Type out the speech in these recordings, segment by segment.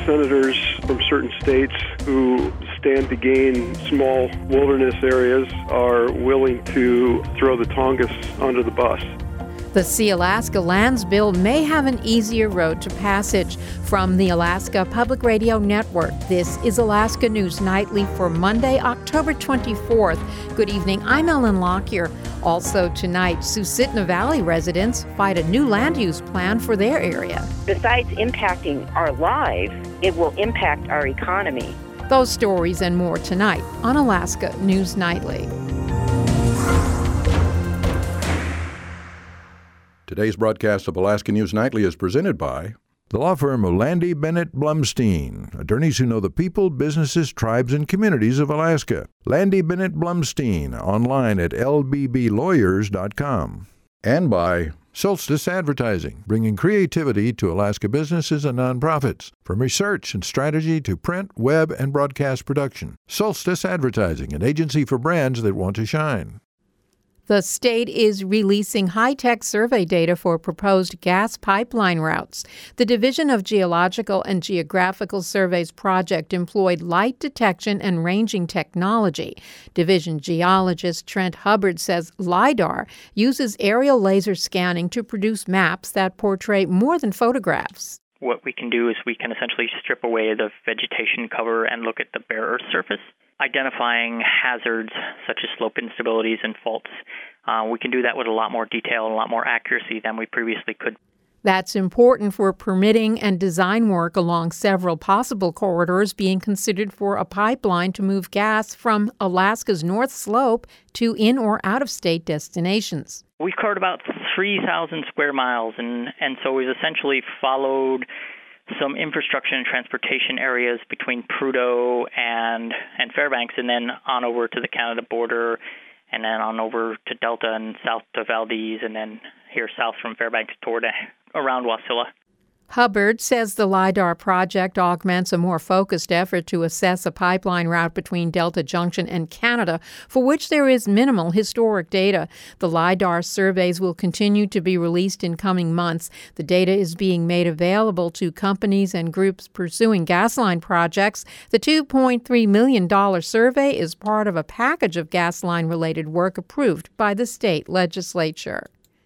senators from certain states who stand to gain small wilderness areas are willing to throw the Tongass under the bus. The Sealaska Lands Bill may have an easier road to passage. From the Alaska Public Radio Network, this is Alaska News Nightly for Monday, October 24th. Good evening, I'm Ellen Lockyer. Also tonight, Susitna Valley residents fight a new land use plan for their area. Besides impacting our lives, it will impact our economy. Those stories and more tonight on Alaska News Nightly. Today's broadcast of Alaska News Nightly is presented by the law firm of Landy Bennett Blumstein, attorneys who know the people, businesses, tribes, and communities of Alaska. Landy Bennett Blumstein, online at lbblawyers.com. And by Solstice Advertising, bringing creativity to Alaska businesses and nonprofits, from research and strategy to print, web, and broadcast production. Solstice Advertising, an agency for brands that want to shine. The state is releasing high-tech survey data for proposed gas pipeline routes. The Division of Geological and Geographical Surveys project employed light detection and ranging technology. Division geologist Trent Hubbard says LIDAR uses aerial laser scanning to produce maps that portray more than photographs. What we can do is we can essentially strip away the vegetation cover and look at the bare earth surface, identifying hazards such as slope instabilities and faults. We can do that with a lot more detail and a lot more accuracy than we previously could. That's important for permitting and design work along several possible corridors being considered for a pipeline to move gas from Alaska's North Slope to in- or out-of-state destinations. We've covered about 3,000 square miles, and so we've essentially followed some infrastructure and transportation areas between Prudhoe and Fairbanks, and then on over to the Canada border, and then on over to Delta and south to Valdez, and then here south from Fairbanks toward around Wasilla. Hubbard says the LIDAR project augments a more focused effort to assess a pipeline route between Delta Junction and Canada, for which there is minimal historic data. The LIDAR surveys will continue to be released in coming months. The data is being made available to companies and groups pursuing gasline projects. The $2.3 million survey is part of a package of gasline-related work approved by the state legislature.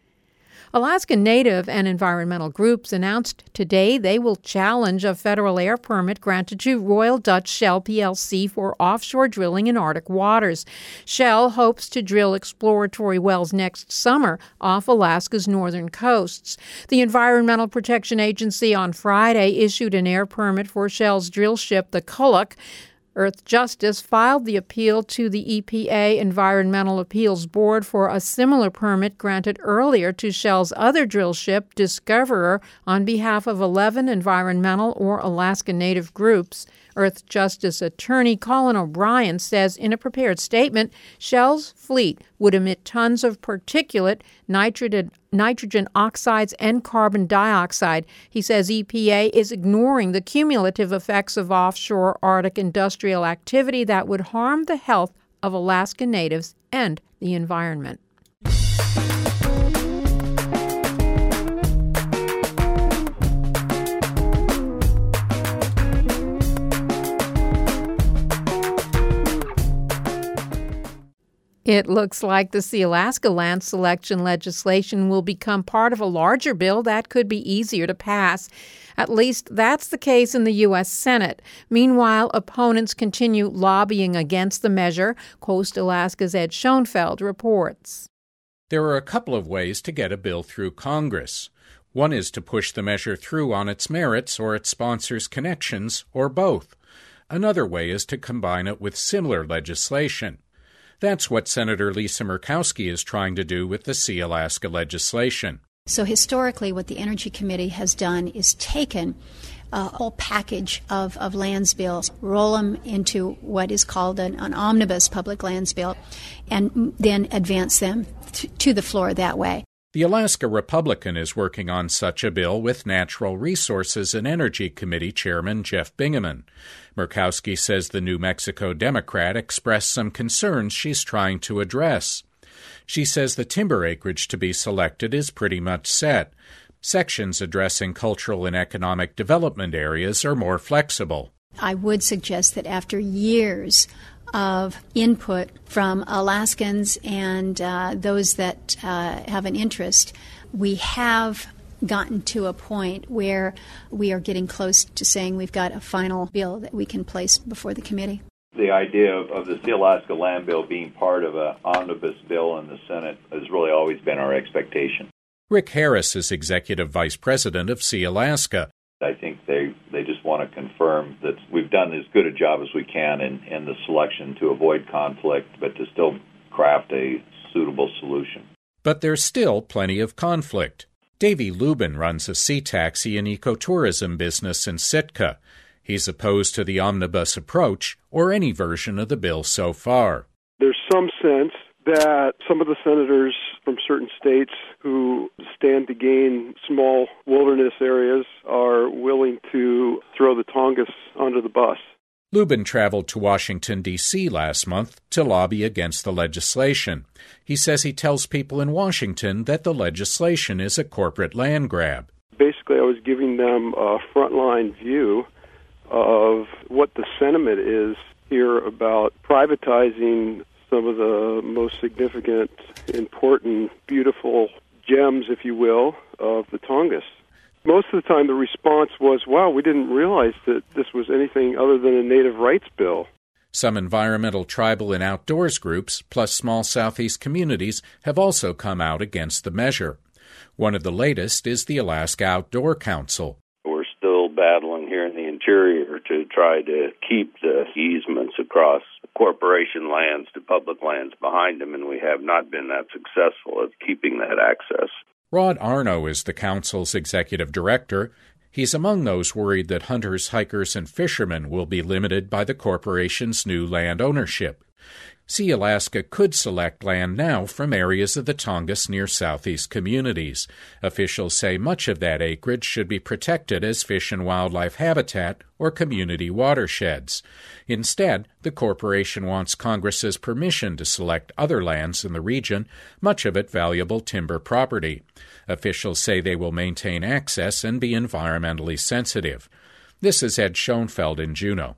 Alaska Native and environmental groups announced today they will challenge a federal air permit granted to Royal Dutch Shell plc for offshore drilling in Arctic waters. Shell hopes to drill exploratory wells next summer off Alaska's northern coasts. The Environmental Protection Agency on Friday issued an air permit for Shell's drill ship, the Kuluk. Earthjustice filed the appeal to the EPA Environmental Appeals Board for a similar permit granted earlier to Shell's other drill ship, Discoverer, on behalf of 11 environmental or Alaska Native groups. Earthjustice attorney Colin O'Brien says in a prepared statement, Shell's fleet would emit tons of particulate, nitrogen oxides, and carbon dioxide. He says EPA is ignoring the cumulative effects of offshore Arctic industrial activity that would harm the health of Alaska Natives and the environment. It looks like the Sealaska land selection legislation will become part of a larger bill that could be easier to pass. At least that's the case in the U.S. Senate. Meanwhile, opponents continue lobbying against the measure. Coast Alaska's Ed Schoenfeld reports. There are a couple of ways to get a bill through Congress. One is to push the measure through on its merits or its sponsors' connections, or both. Another way is to combine it with similar legislation. That's what Senator Lisa Murkowski is trying to do with the Sealaska legislation. So historically, what the Energy Committee has done is taken a whole package of lands bills, roll them into what is called an omnibus public lands bill, and then advance them to the floor that way. The Alaska Republican is working on such a bill with Natural Resources and Energy Committee Chairman Jeff Bingaman. Murkowski says the New Mexico Democrat expressed some concerns she's trying to address. She says the timber acreage to be selected is pretty much set, Sections addressing cultural and economic development areas are more flexible. I would suggest that after years of input from Alaskans and those that have an interest, we have gotten to a point where we are getting close to saying we've got a final bill that we can place before the committee. The idea of the Sealaska Land Bill being part of an omnibus bill in the Senate has really always been our expectation. Rick Harris is Executive Vice President of Sealaska. I think they just want to confirm that we've done as good a job as we can in the selection to avoid conflict, but to still craft a suitable solution. But there's still plenty of conflict. Davey Lubin runs a sea taxi and ecotourism business in Sitka. He's opposed to the omnibus approach or any version of the bill so far. There's some sense that some of the senators from certain states who stand to gain small wilderness areas are willing to throw the Tongass under the bus. Lubin traveled to Washington, D.C. last month to lobby against the legislation. He says he tells people in Washington that the legislation is a corporate land grab. Basically, I was giving them a frontline view of what the sentiment is here about privatizing some of the most significant, important, beautiful gems, if you will, of the Tongass. Most of the time the response was, wow, we didn't realize that this was anything other than a native rights bill. Some environmental, tribal, and outdoors groups, plus small Southeast communities, have also come out against the measure. One of the latest is the Alaska Outdoor Council. We're still battling here in the interior to try to keep the easements across corporation lands to public lands behind them, and we have not been that successful at keeping that access. Rod Arno is the council's executive director. He's among those worried that hunters, hikers, and fishermen will be limited by the corporation's new land ownership. Sealaska could select land now from areas of the Tongass near southeast communities. Officials say much of that acreage should be protected as fish and wildlife habitat or community watersheds. Instead, the corporation wants Congress's permission to select other lands in the region, much of it valuable timber property. Officials say they will maintain access and be environmentally sensitive. This is Ed Schoenfeld in Juneau.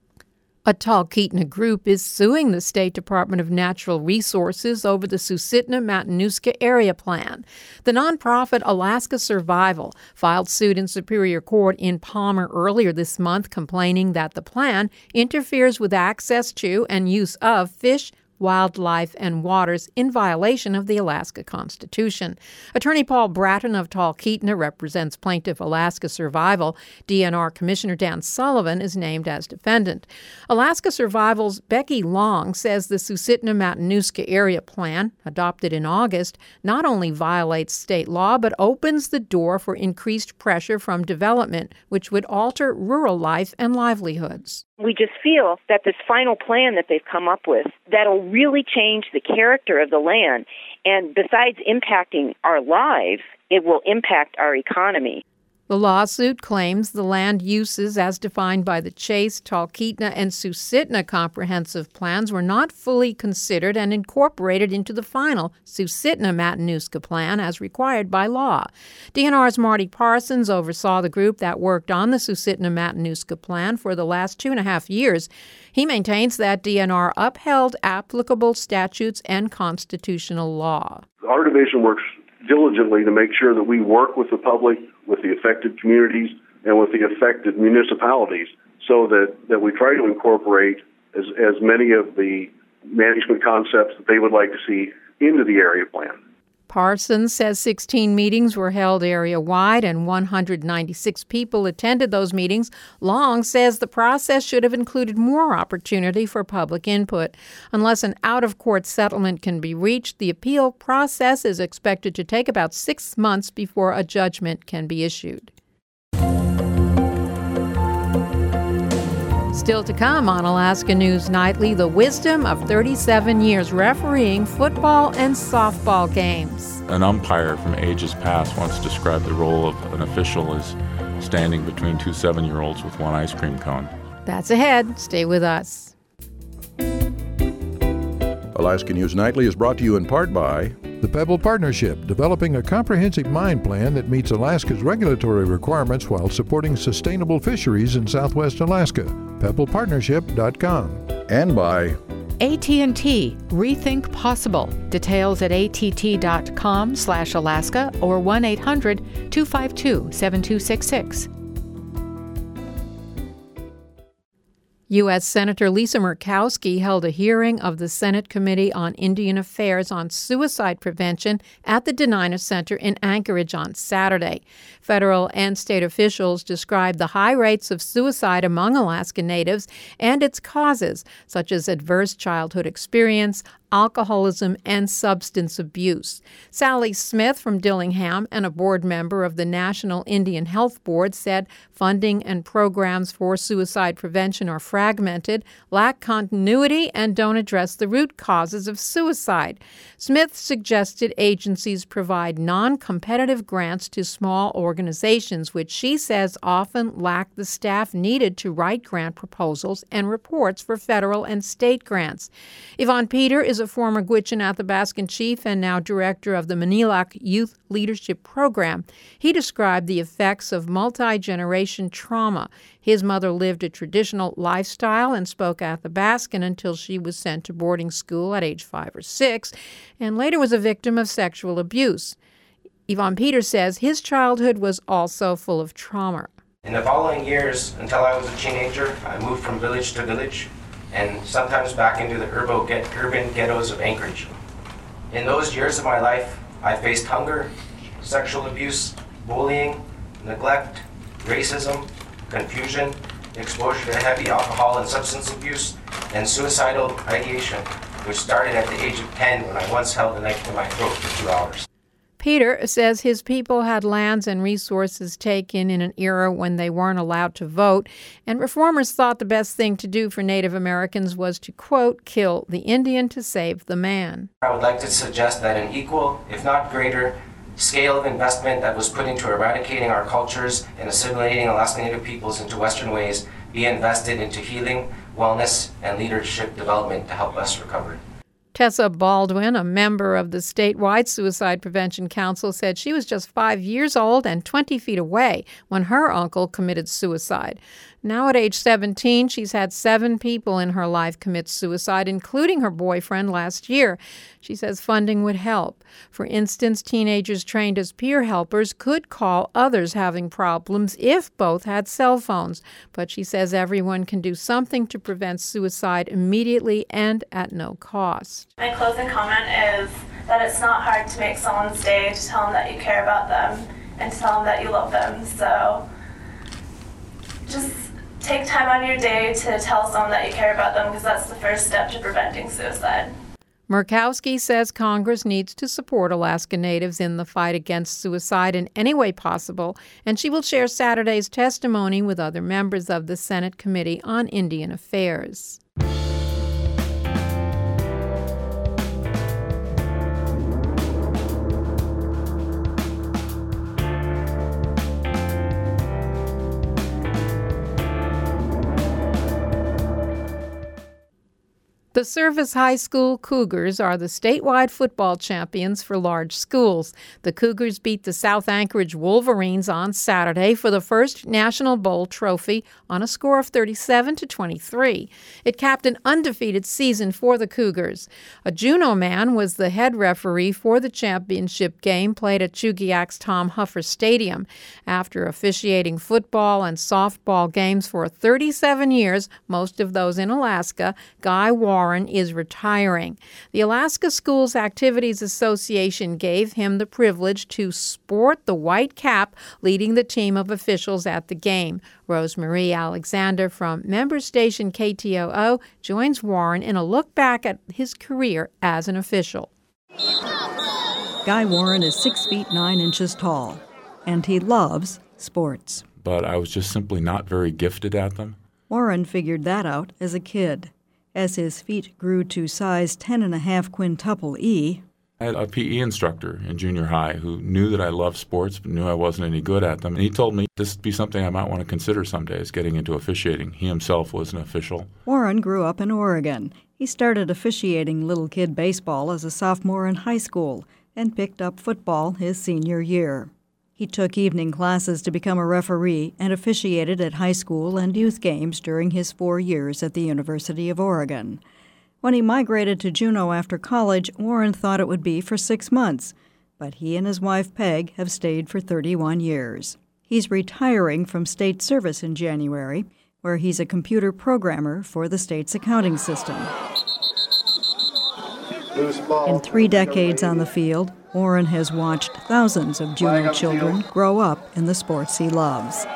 A Talkeetna group is suing the State Department of Natural Resources over the Susitna-Matanuska Area Plan. The nonprofit Alaska Survival filed suit in Superior Court in Palmer earlier this month, complaining that the plan interferes with access to and use of fish, wildlife, and waters in violation of the Alaska Constitution. Attorney Paul Bratton of Talkeetna represents plaintiff Alaska Survival. DNR Commissioner Dan Sullivan is named as defendant. Alaska Survival's Becky Long says the Susitna-Matanuska Area Plan, adopted in August, not only violates state law but opens the door for increased pressure from development, which would alter rural life and livelihoods. We just feel that this final plan that they've come up with, that'll really change the character of the land. And besides impacting our lives, it will impact our economy. The lawsuit claims the land uses as defined by the Chase, Talkeetna, and Susitna comprehensive plans were not fully considered and incorporated into the final Susitna-Matanuska plan as required by law. DNR's Marty Parsons oversaw the group that worked on the Susitna-Matanuska plan for the last 2.5 years. He maintains that DNR upheld applicable statutes and constitutional law. Our division works diligently to make sure that we work with the public, with the affected communities, and with the affected municipalities so that we try to incorporate as many of the management concepts that they would like to see into the area plan. Parsons says 16 meetings were held area-wide and 196 people attended those meetings. Long says the process should have included more opportunity for public input. Unless an out-of-court settlement can be reached, the appeal process is expected to take about 6 months before a judgment can be issued. Still to come on Alaska News Nightly, the wisdom of 37 years refereeing football and softball games. An umpire from ages past once described the role of an official as standing between two 7-year-olds with one ice cream cone. That's ahead. Stay with us. Alaska News Nightly is brought to you in part by The Pebble Partnership, developing a comprehensive mine plan that meets Alaska's regulatory requirements while supporting sustainable fisheries in southwest Alaska. PebblePartnership.com. And by AT&T, Rethink Possible. Details at att.com/Alaska or 1-800-252-7266. U.S. Senator Lisa Murkowski held a hearing of the Senate Committee on Indian Affairs on Suicide Prevention at the Denina Center in Anchorage on Saturday. Federal and state officials described the high rates of suicide among Alaska Natives and its causes, such as adverse childhood experience, alcoholism, and substance abuse. Sally Smith from Dillingham and a board member of the National Indian Health Board said funding and programs for suicide prevention are fragmented, lack continuity, and don't address the root causes of suicide. Smith suggested agencies provide non-competitive grants to small organizations, which she says often lack the staff needed to write grant proposals and reports for federal and state grants. Yvonne Peter is a former Gwich'in Athabascan chief and now director of the Manilac Youth Leadership Program. He described the effects of multi-generation trauma. His mother lived a traditional lifestyle and spoke Athabascan until she was sent to boarding school at age 5 or 6, and later was a victim of sexual abuse. Yvonne Peters says his childhood was also full of trauma. In the following years, until I was a teenager, I moved from village to village, and sometimes back into the urban ghettos of Anchorage. In those years of my life, I faced hunger, sexual abuse, bullying, neglect, racism, confusion, exposure to heavy alcohol and substance abuse, and suicidal ideation, which started at the age of 10 when I once held a knife to my throat for 2 hours. Peter says his people had lands and resources taken in an era when they weren't allowed to vote, and reformers thought the best thing to do for Native Americans was to, quote, kill the Indian to save the man. I would like to suggest that an equal, if not greater, scale of investment that was put into eradicating our cultures and assimilating Alaska Native peoples into Western ways be invested into healing, wellness, and leadership development to help us recover. Tessa Baldwin, a member of the statewide Suicide Prevention Council, said she was just 5 years old and 20 feet away when her uncle committed suicide. Now at age 17, she's had 7 people in her life commit suicide, including her boyfriend last year. She says funding would help. For instance, teenagers trained as peer helpers could call others having problems if both had cell phones. But she says everyone can do something to prevent suicide immediately and at no cost. My closing comment is that it's not hard to make someone's day to tell them that you care about them and to tell them that you love them. So just take time out of your day to tell someone that you care about them, because that's the first step to preventing suicide. Murkowski says Congress needs to support Alaska Natives in the fight against suicide in any way possible, and she will share Saturday's testimony with other members of the Senate Committee on Indian Affairs. The Service High School Cougars are the statewide football champions for large schools. The Cougars beat the South Anchorage Wolverines on Saturday for the first National Bowl trophy on a score of 37-23. It capped an undefeated season for the Cougars. A Juneau man was the head referee for the championship game played at Chugiak's Tom Huffer Stadium. After officiating football and softball games for 37 years, most of those in Alaska, Guy Warren is retiring. The Alaska Schools Activities Association gave him the privilege to sport the white cap, leading the team of officials at the game. Rosemarie Alexander from member station KTOO joins Warren in a look back at his career as an official. Guy Warren is 6 feet 9 inches tall, and he loves sports. But I was just simply not very gifted at them. Warren figured that out as a kid. As his feet grew to size 10.5 quintuple E. I had a PE instructor in junior high who knew that I loved sports but knew I wasn't any good at them. And he told me this would be something I might want to consider someday, is getting into officiating. He himself was an official. Warren grew up in Oregon. He started officiating little kid baseball as a sophomore in high school and picked up football his senior year. He took evening classes to become a referee and officiated at high school and youth games during his 4 years at the University of Oregon. When he migrated to Juneau after college, Warren thought it would be for 6 months, but he and his wife Peg have stayed for 31 years. He's retiring from state service in January, where he's a computer programmer for the state's accounting system. In 3 decades on the field, Warren has watched thousands of Juneau children grow up in the sports he loves.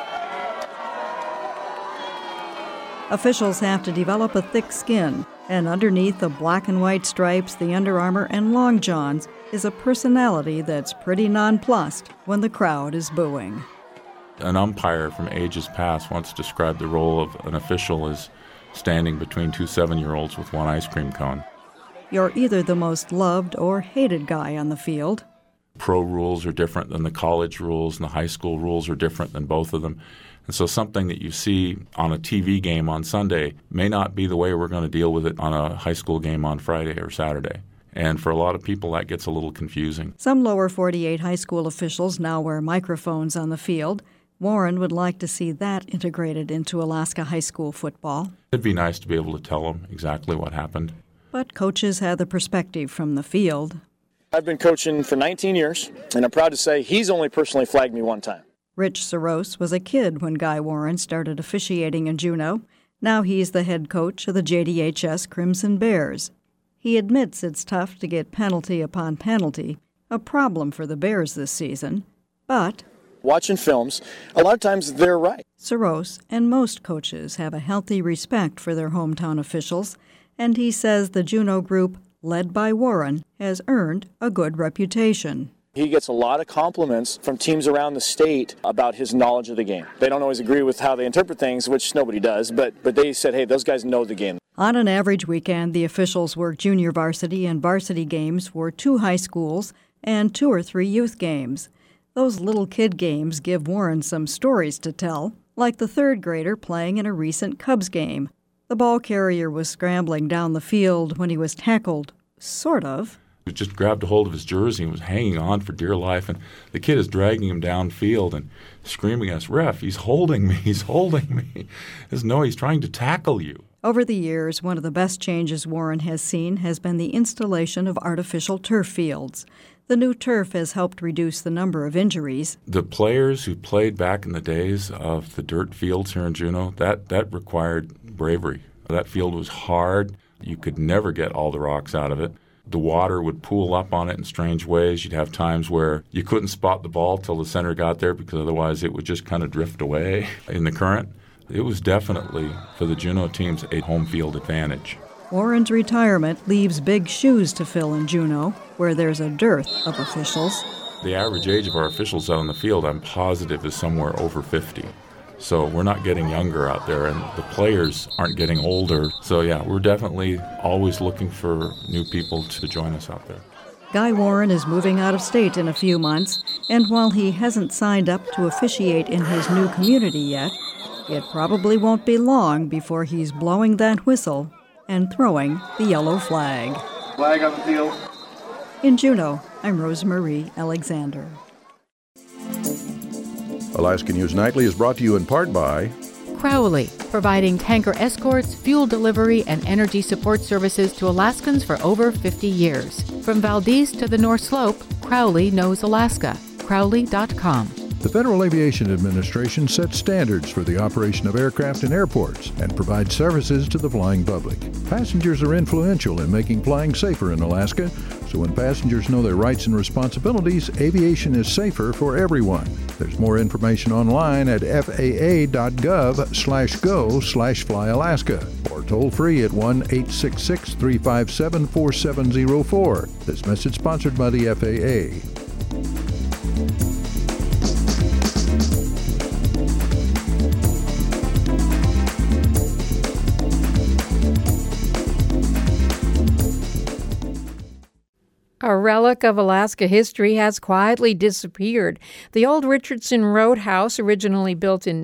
Officials have to develop a thick skin, and underneath the black and white stripes, the Under Armour, and long johns is a personality that's pretty nonplussed when the crowd is booing. An umpire from ages past once described the role of an official as standing between 2 7-year-olds with 1 ice cream cone. You're either the most loved or hated guy on the field. Pro rules are different than the college rules, and the high school rules are different than both of them. And so something that you see on a TV game on Sunday may not be the way we're going to deal with it on a high school game on Friday or Saturday. And for a lot of people, that gets a little confusing. Some lower 48 high school officials now wear microphones on the field. Warren would like to see that integrated into Alaska high school football. It'd be nice to be able to tell them exactly what happened. But coaches have the perspective from the field. I've been coaching for 19 years, and I'm proud to say he's only personally flagged me 1 time. Rich Soros was a kid when Guy Warren started officiating in Juneau. Now he's the head coach of the JDHS Crimson Bears. He admits it's tough to get penalty upon penalty, a problem for the Bears this season, but watching films, a lot of times they're right. Soros and most coaches have a healthy respect for their hometown officials, and he says the Juneau group, led by Warren, has earned a good reputation. He gets a lot of compliments from teams around the state about his knowledge of the game. They don't always agree with how they interpret things, which nobody does, but they said, hey, those guys know the game. On an average weekend, the officials work junior varsity and varsity games for 2 high schools and 2 or 3 youth games. Those little kid games give Warren some stories to tell, like the 3rd grader playing in a recent Cubs game. The ball carrier was scrambling down the field when he was tackled, sort of. He just grabbed a hold of his jersey and was hanging on for dear life, and the kid is dragging him downfield and screaming at us, "Ref, he's holding me, he's holding me." He says, "No, he's trying to tackle you." Over the years, one of the best changes Warren has seen has been the installation of artificial turf fields. The new turf has helped reduce the number of injuries. The players who played back in the days of the dirt fields here in Juneau, that required bravery. That field was hard. You could never get all the rocks out of it. The water would pool up on it in strange ways. You'd have times where you couldn't spot the ball till the center got there because otherwise it would just kind of drift away in the current. It was definitely, for the Juneau teams, a home field advantage. Warren's retirement leaves big shoes to fill in Juneau, where there's a dearth of officials. The average age of our officials out on the field, I'm positive, is somewhere over 50. So we're not getting younger out there, and the players aren't getting older. So yeah, we're definitely always looking for new people to join us out there. Guy Warren is moving out of state in a few months, and while he hasn't signed up to officiate in his new community yet, it probably won't be long before he's blowing that whistle and throwing the yellow flag. Flag on the field. In Juneau, I'm Rosemarie Alexander. Alaska News Nightly is brought to you in part by Crowley, providing tanker escorts, fuel delivery, and energy support services to Alaskans for over 50 years. From Valdez to the North Slope, Crowley knows Alaska. Crowley.com. The Federal Aviation Administration sets standards for the operation of aircraft in airports and provides services to the flying public. Passengers are influential in making flying safer in Alaska, so when passengers know their rights and responsibilities, aviation is safer for everyone. There's more information online at faa.gov/go/flyalaska or toll free at 1-866-357-4704. This message sponsored by the FAA. Our relic of Alaska history has quietly disappeared. The old Richardson Roadhouse, originally built in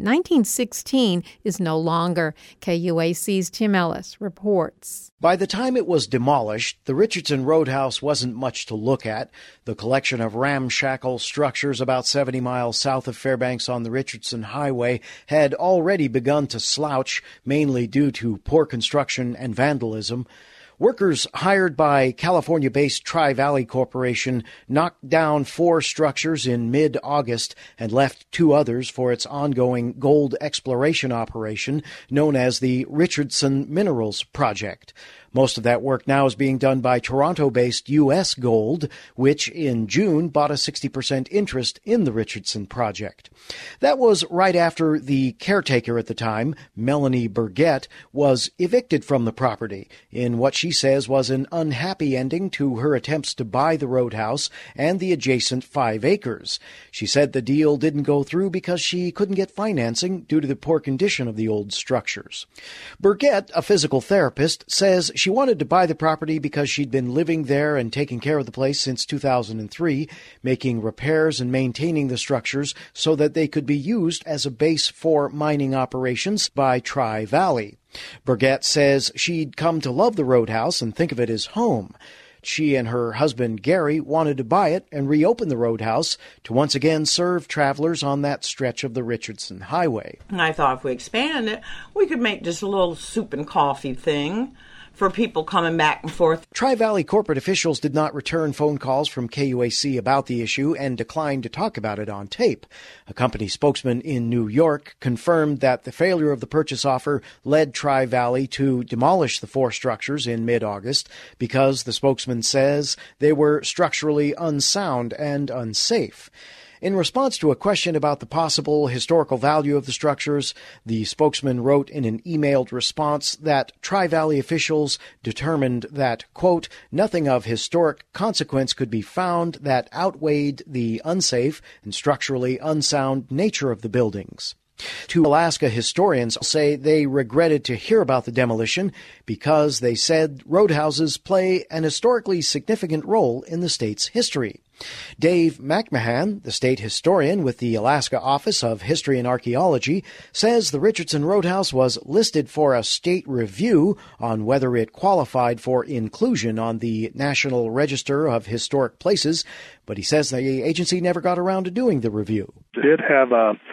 1916, is no longer. KUAC's Tim Ellis reports. By the time it was demolished, the Richardson Roadhouse wasn't much to look at. The collection of ramshackle structures about 70 miles south of Fairbanks on the Richardson Highway had already begun to slouch, mainly due to poor construction and vandalism. Workers hired by California-based Tri-Valley Corporation knocked down 4 structures in mid-August and left 2 others for its ongoing gold exploration operation known as the Richardson Minerals Project. Most of that work now is being done by Toronto-based U.S. Gold, which in June bought a 60% interest in the Richardson project. That was right after the caretaker at the time, Melanie Burgett, was evicted from the property in what she says was an unhappy ending to her attempts to buy the roadhouse and the adjacent 5 acres. She said the deal didn't go through because she couldn't get financing due to the poor condition of the old structures. Burgett, a physical therapist, says she wanted to buy the property because she'd been living there and taking care of the place since 2003, making repairs and maintaining the structures so that they could be used as a base for mining operations by Tri-Valley. Burgett says she'd come to love the roadhouse and think of it as home. She and her husband, Gary, wanted to buy it and reopen the roadhouse to once again serve travelers on that stretch of the Richardson Highway. And I thought if we expand it, we could make just a little soup and coffee thing for people coming back and forth. Tri-Valley corporate officials did not return phone calls from KUAC about the issue and declined to talk about it on tape. A company spokesman in New York confirmed that the failure of the purchase offer led Tri-Valley to demolish the 4 structures in mid-August because, the spokesman says, they were structurally unsound and unsafe. In response to a question about the possible historical value of the structures, the spokesman wrote in an emailed response that Tri-Valley officials determined that, quote, nothing of historic consequence could be found that outweighed the unsafe and structurally unsound nature of the buildings. 2 Alaska historians say they regretted to hear about the demolition because they said roadhouses play an historically significant role in the state's history. Dave McMahon, the state historian with the Alaska Office of History and Archaeology, says the Richardson Roadhouse was listed for a state review on whether it qualified for inclusion on the National Register of Historic Places, but he says the agency never got around to doing the review. It did have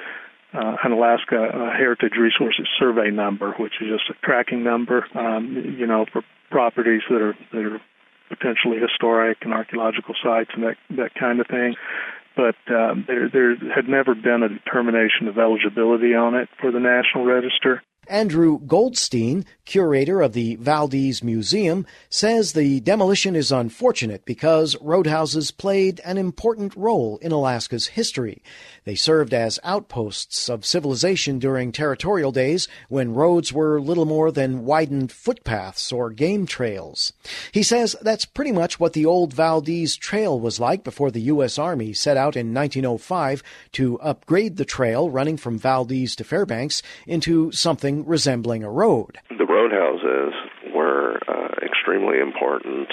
an Alaska Heritage Resources Survey number, which is just a tracking number, for properties that are potentially historic and archaeological sites and that kind of thing. But there had never been a determination of eligibility on it for the National Register. Andrew Goldstein, curator of the Valdez Museum, says the demolition is unfortunate because roadhouses played an important role in Alaska's history. They served as outposts of civilization during territorial days when roads were little more than widened footpaths or game trails. He says that's pretty much what the old Valdez Trail was like before the U.S. Army set out in 1905 to upgrade the trail running from Valdez to Fairbanks into something resembling a road. The roadhouses were extremely important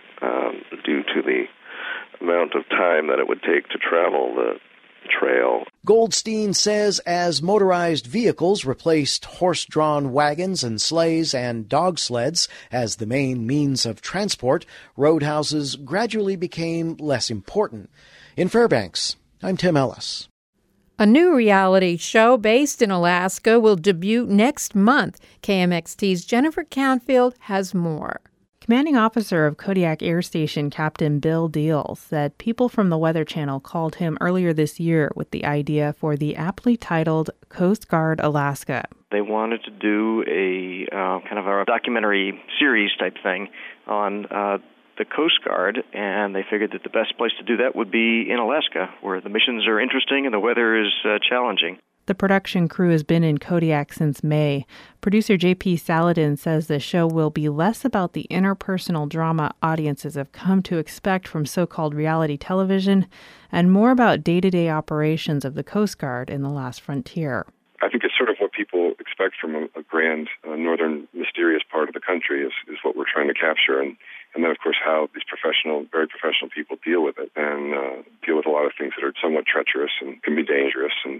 due to the amount of time that it would take to travel the trail. Goldstein says as motorized vehicles replaced horse-drawn wagons and sleighs and dog sleds as the main means of transport, roadhouses gradually became less important. In Fairbanks, I'm Tim Ellis. A new reality show based in Alaska will debut next month. KMXT's Jennifer Canfield has more. Commanding Officer of Kodiak Air Station, Captain Bill Deal, said people from the Weather Channel called him earlier this year with the idea for the aptly titled Coast Guard Alaska. They wanted to do a kind of a documentary series type thing on the Coast Guard, and they figured that the best place to do that would be in Alaska, where the missions are interesting and the weather is challenging. The production crew has been in Kodiak since May. Producer J.P. Saladin says the show will be less about the interpersonal drama audiences have come to expect from so-called reality television and more about day-to-day operations of the Coast Guard in the last frontier. I think it's sort of what people expect from a grand northern mysterious part of the country is what we're trying to capture. And And then, of course, how these very professional people deal with it and deal with a lot of things that are somewhat treacherous and can be dangerous and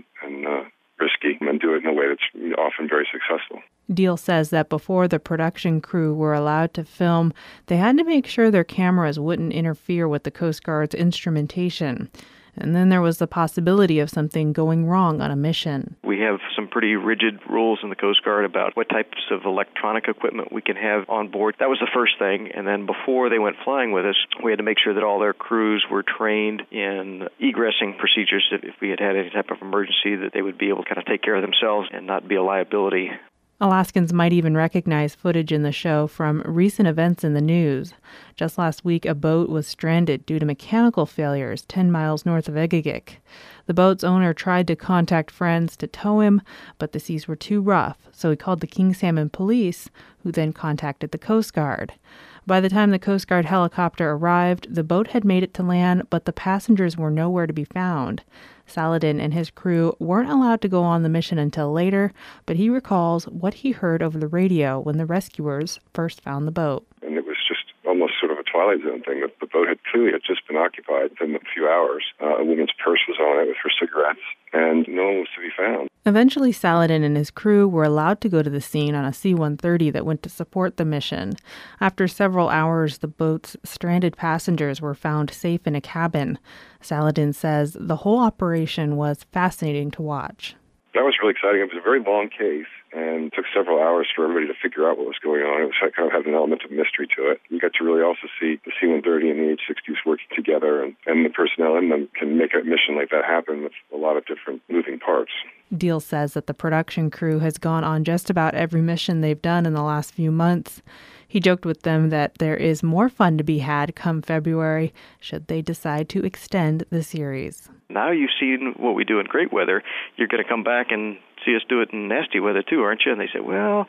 risky, and do it in a way that's often very successful. Deal says that before the production crew were allowed to film, they had to make sure their cameras wouldn't interfere with the Coast Guard's instrumentation. And then there was the possibility of something going wrong on a mission. We have some pretty rigid rules in the Coast Guard about what types of electronic equipment we can have on board. That was the first thing. And then before they went flying with us, we had to make sure that all their crews were trained in egressing procedures, that if we had any type of emergency, that they would be able to kind of take care of themselves and not be a liability. Alaskans might even recognize footage in the show from recent events in the news. Just last week, a boat was stranded due to mechanical failures 10 miles north of Egegik. The boat's owner tried to contact friends to tow him, but the seas were too rough, so he called the King Salmon police, who then contacted the Coast Guard. By the time the Coast Guard helicopter arrived, the boat had made it to land, but the passengers were nowhere to be found. Saladin and his crew weren't allowed to go on the mission until later, but he recalls what he heard over the radio when the rescuers first found the boat. And it was just almost sort of a Twilight Zone thing. That the boat had just been occupied within a few hours. A woman's purse was on it with her cigarettes, and no one was to be found. Eventually, Saladin and his crew were allowed to go to the scene on a C-130 that went to support the mission. After several hours, the boat's stranded passengers were found safe in a cabin. Saladin says the whole operation was fascinating to watch. That was really exciting. It was a very long case, and it took several hours for everybody to figure out what was going on. It was kind of had an element of mystery to it. You got to really also see the C-130 and the H-60s working together, and the personnel in them can make a mission like that happen with a lot of different moving parts. Deal says that the production crew has gone on just about every mission they've done in the last few months. He joked with them that there is more fun to be had come February should they decide to extend the series. Now you've seen what we do in great weather. You're going to come back and see us do it in nasty weather too, aren't you? And they said, well,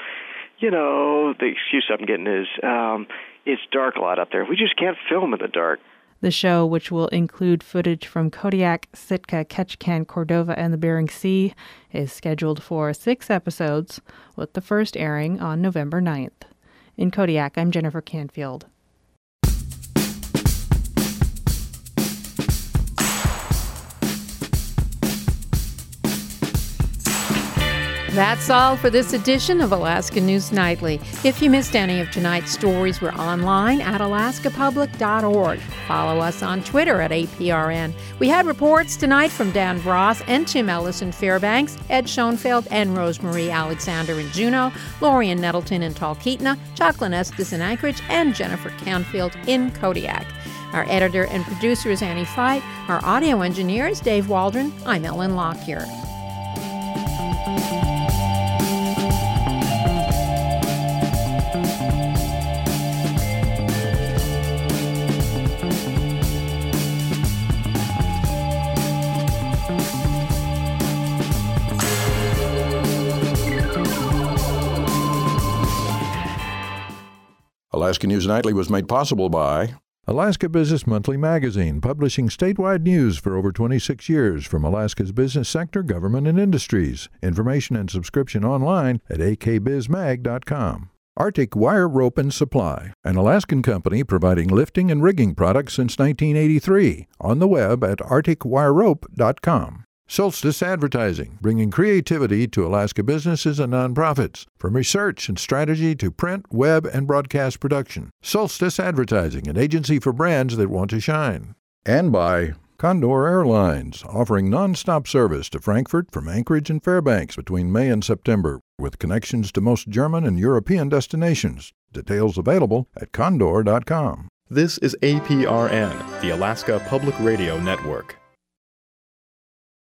the excuse I'm getting is it's dark a lot up there. We just can't film in the dark. The show, which will include footage from Kodiak, Sitka, Ketchikan, Cordova, and the Bering Sea, is scheduled for 6 episodes, with the first airing on November 9th. In Kodiak, I'm Jennifer Canfield. That's all for this edition of Alaska News Nightly. If you missed any of tonight's stories, we're online at alaskapublic.org. Follow us on Twitter at APRN. We had reports tonight from Dan Broth and Tim Ellis in Fairbanks, Ed Schoenfeld and Rosemarie Alexander in Juneau, Lorian Nettleton in Talkeetna, Jacqueline Estes in Anchorage, and Jennifer Canfield in Kodiak. Our editor and producer is Annie Fight. Our audio engineer is Dave Waldron. I'm Ellen Lockyer. Alaska News Nightly was made possible by Alaska Business Monthly magazine, publishing statewide news for over 26 years from Alaska's business sector, government, and industries. Information and subscription online at akbizmag.com. Arctic Wire Rope and Supply, an Alaskan company providing lifting and rigging products since 1983. On the web at arcticwirerope.com. Solstice Advertising, bringing creativity to Alaska businesses and nonprofits, from research and strategy to print, web, and broadcast production. Solstice Advertising, an agency for brands that want to shine. And by Condor Airlines, offering nonstop service to Frankfurt from Anchorage and Fairbanks between May and September, with connections to most German and European destinations. Details available at condor.com. This is APRN, the Alaska Public Radio Network.